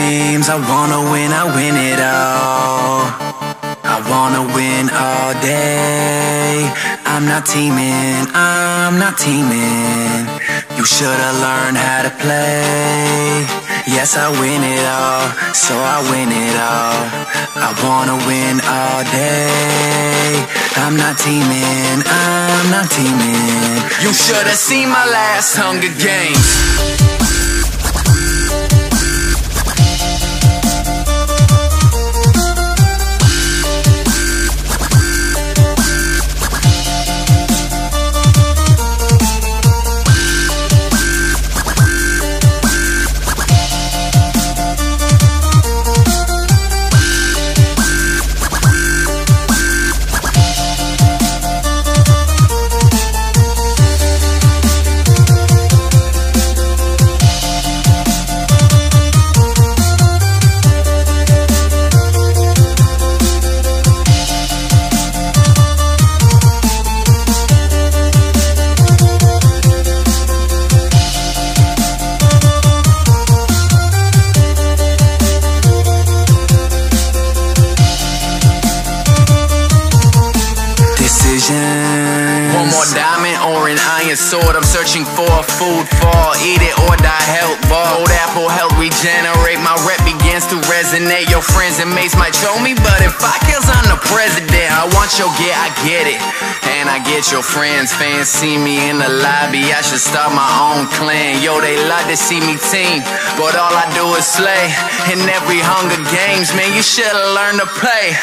Games, I wanna win, I win it all. I wanna win all day. I'm not teaming, I'm not teaming. You should've learned how to play. Yes, I win it all, so I win it all. I wanna win all day. I'm not teaming, I'm not teaming. You should've seen my last Hunger Games. One more diamond or an iron sword. I'm searching for a food fall. Eat it or die health ball. Gold apple help regenerate. My rep begins to resonate. Your friends and mates might show me, but if I kills I'm the president. I want your get, I get it. And I get your friends. Fans see me in the lobby. I should start my own clan. Yo, they love to see me team, but all I do is slay. In every Hunger Games, man, you should've learned to play.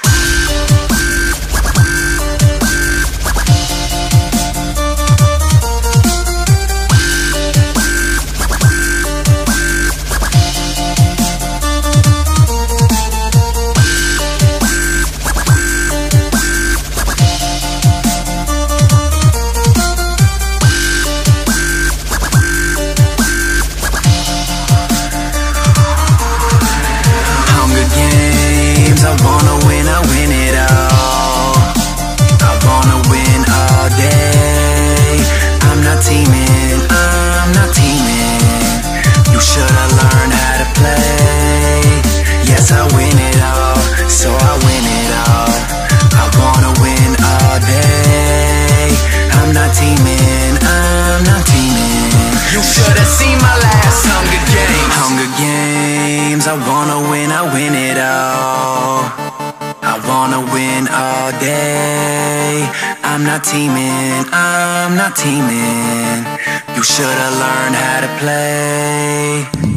I wanna win, I win it all. I wanna win all day. I'm not teaming, I'm not teaming. You should've learned how to play. Yes, I win it all, so I win it all. I wanna win all day. I'm not teaming, I'm not teaming. You should've seen my last Hunger Games. Hunger Games, I wanna win, I win it all. I wanna win all day. I'm not teaming, I'm not teaming. You should've learned how to play.